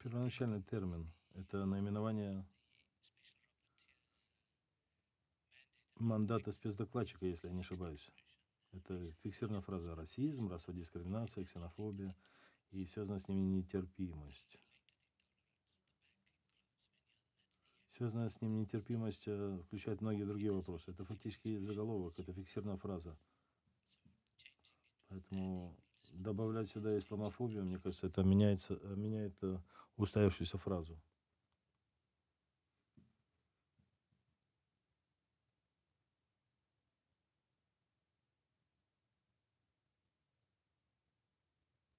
Первоначальный термин — это наименование мандата спецдокладчика, если я не ошибаюсь. Это фиксированная фраза: расизм, расовая дискриминация, ксенофобия и связанная с ними нетерпимость. Связанная с ним нетерпимость включает многие другие вопросы. Это фактически заголовок, это фиксированная фраза. Поэтому добавлять сюда исламофобию, мне кажется, это меняет устоявшуюся фразу.